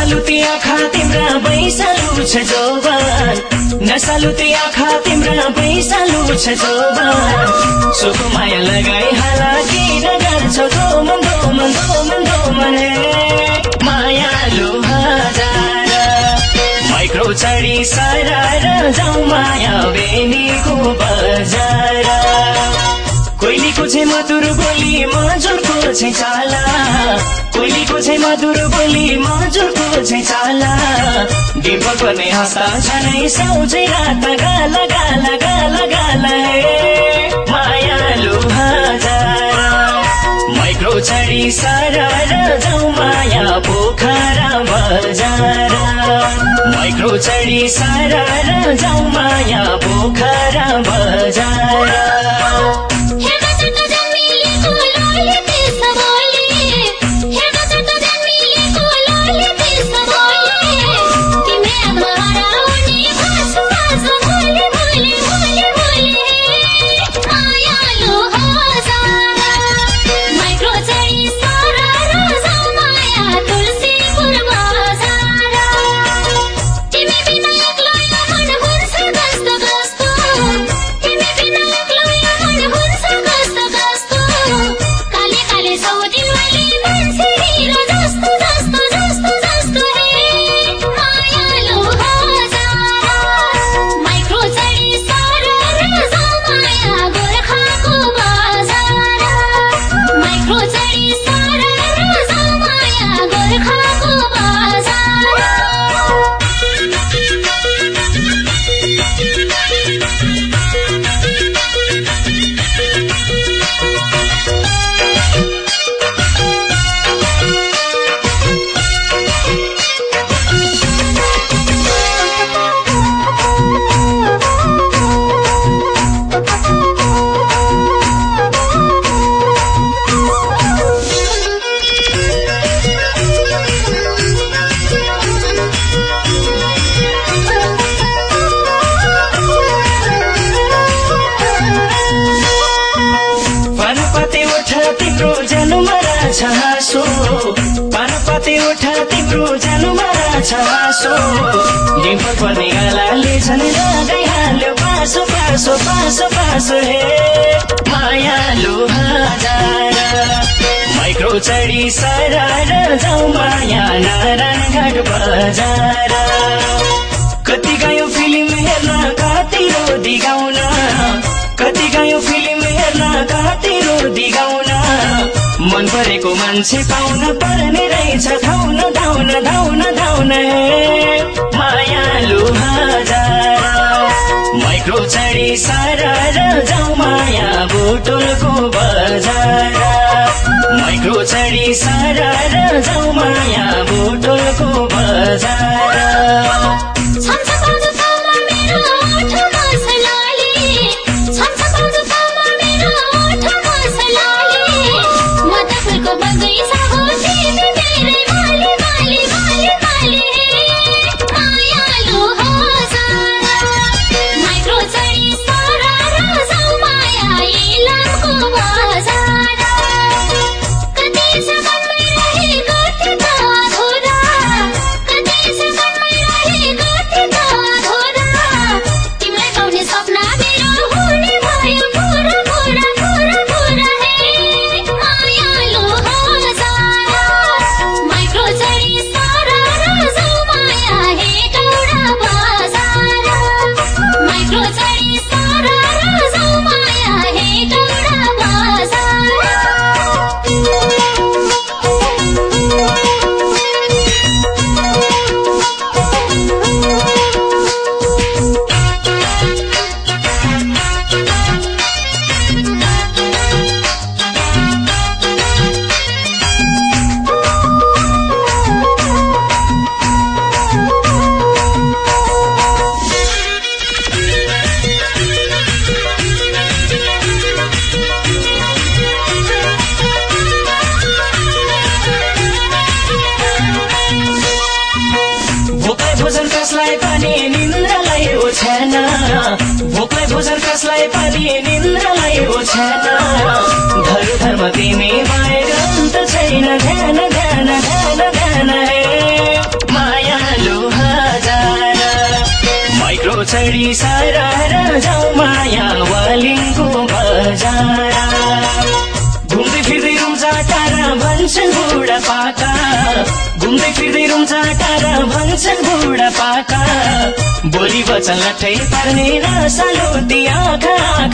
नसालुती आँखा तिम्रा बैसालु छ जौवन नसालुती आँखा तिम्रा बैसालु छ जौवन सोको माया लगाई हाला किन गर्छौ दोमन दोमन दोमन दोमन मायालु हजार माइक्रो चढी सरार जाउँ माया बेनीको बजार कोइलीको चाहिँ मधुर बोली मजुरको चाहिँ चाला कोइलीको चाहिँ मधुर बोली मजुरको चाहिँ चाला डिम्पल पर्ने हस्ता छनै साउजै रात गाला गाला गाला गाला मायालु हजार माइक्रो चढी सरार जाउँ माया पोखरा बजार माइक्रो चढी सरार जाउँ माया पोखरा बजार पानपति उठा तिम्रो जानुमा छासो डिम्पल पर्ने गालाले झन् लगाइहाल्यो पासो पासो पासो पासो हे मायालु हजार माइक्रो चढी सरार जाउँ माया नारायणघाट बजार कति गयो फिल्म हेर्न कति रोदी गाउन कति गयो फिल्म हेर्न कति रोदी गाउन मन परेको मान्छे पाउन पर्ने रहेछ धाउन धाउन धाउन धाउन मायालु हजार माइक्रो चढी सरार जाउँ माया बोटोलको बजार माइक्रो चढी सरार जाउँ माया बोटोलको बजार भोकलाई भोजन कसलाई पनि निन्द्रालाई ओछ्यान धर्म तिमी बाहिर अन्त छैन ध्यान ध्यान ध्यान ध्यान माइक्रो चढी सारा जाउँ माया वालिङको बजारा घुम्दै फिर्दै रुम्जा टाढा भन्छन् बुढा पाका घुम्दै फिर्दै रुम्जा टाढा भन्छन् बुढा पाका बोली वचन लट्ठै पर्ने नसालो दिया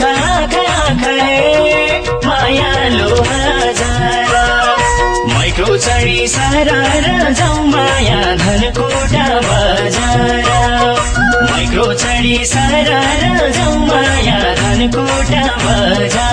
मायालो हजारा माइक्रो चढी सारा जाउँ माया धनकोटा बजारा माइक्रो चढी सारा जाउँ माया धनकोटा बजारा